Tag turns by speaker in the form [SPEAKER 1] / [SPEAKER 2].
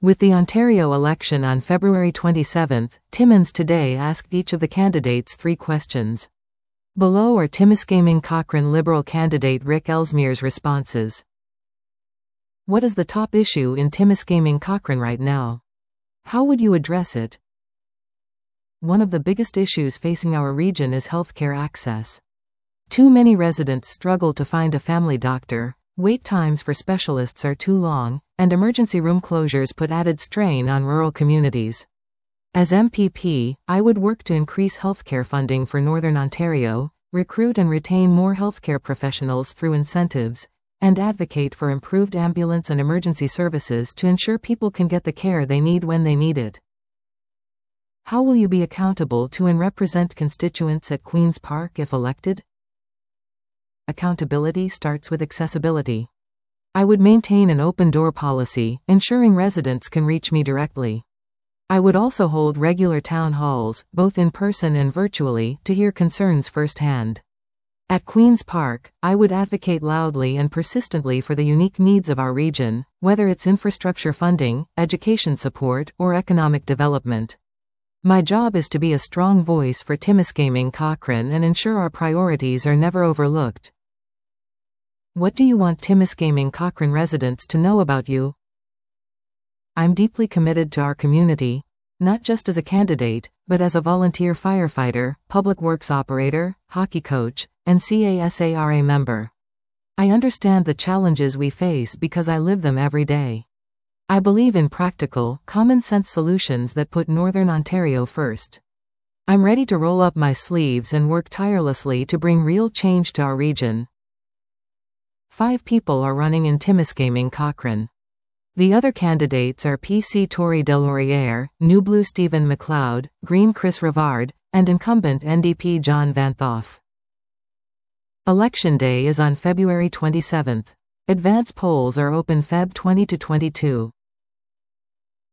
[SPEAKER 1] With the Ontario election on February 27, Timmins Today asked each of the candidates 3 questions. Below are Timiskaming Cochrane Liberal candidate Rick Ellesmere's responses. What is the top issue in Timiskaming Cochrane right now? How would you address it? One of the biggest issues facing our region is healthcare access. Too many residents struggle to find a family doctor, wait times for specialists are too long, and emergency room closures put added strain on rural communities. As MPP, I would work to increase healthcare funding for Northern Ontario, recruit and retain more healthcare professionals through incentives, and advocate for improved ambulance and emergency services to ensure people can get the care they need when they need it. How will you be accountable to and represent constituents at Queen's Park if elected? Accountability starts with accessibility. I would maintain an open-door policy, ensuring residents can reach me directly. I would also hold regular town halls, both in person and virtually, to hear concerns firsthand. At Queen's Park, I would advocate loudly and persistently for the unique needs of our region, whether it's infrastructure funding, education support, or economic development. My job is to be a strong voice for Timiskaming Cochrane and ensure our priorities are never overlooked. What do you want Timiskaming Cochrane residents to know about you? I'm deeply committed to our community, not just as a candidate, but as a volunteer firefighter, public works operator, hockey coach, and CASARA member. I understand the challenges we face because I live them every day. I believe in practical, common-sense solutions that put Northern Ontario first. I'm ready to roll up my sleeves and work tirelessly to bring real change to our region. 5 people are running in Timiskaming Cochrane. The other candidates are PC Tory Deloriere, New Blue Stephen McLeod, Green Chris Rivard, and incumbent NDP John Van Thoff. Election day is on February 27. Advance polls are open Feb 20 to 22.